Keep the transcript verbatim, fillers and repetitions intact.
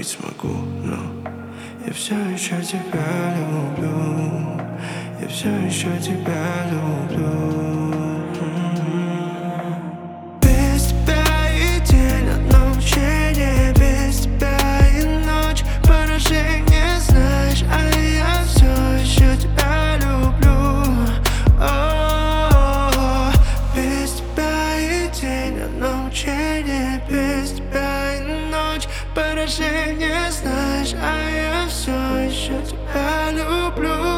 смогу, но я все еще тебя люблю. Я все еще тебя люблю. Без тебя и день одно мучение, без тебя и ночь поражение, знаешь, а я все еще тебя люблю. О, без тебя и день одно мучение, без тебя и ночь поражение, знаешь, а я все еще тебя люблю.